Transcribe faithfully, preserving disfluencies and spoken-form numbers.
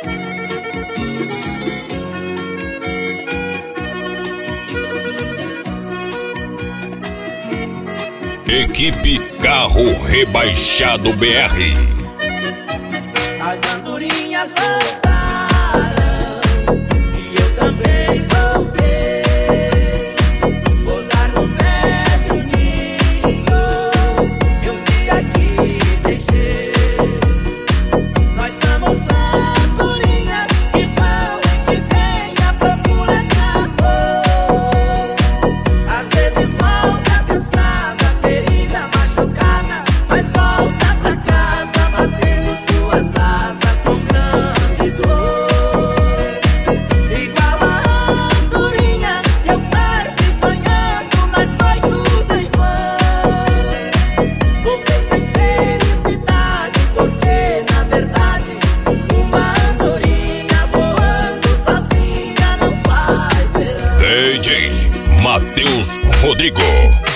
Equipe Carro Rebaixado B R. As andorinhas voltaram e eu também voltei. Pousar no pé do ninho e um dia aqui deixei. Nós somos andorinhas que vão e que vêm à procura de amor. Às vezes volta cansada, ferida, machucada, mas volta pra casa batendo suas asas com grande dor. Igual a andorinha, eu parti sonhando, mas foi tudo em vão. Voltei sem felicidade, porque na verdade uma andorinha voando sozinha não faz verão. D J Matheus Rodrigo.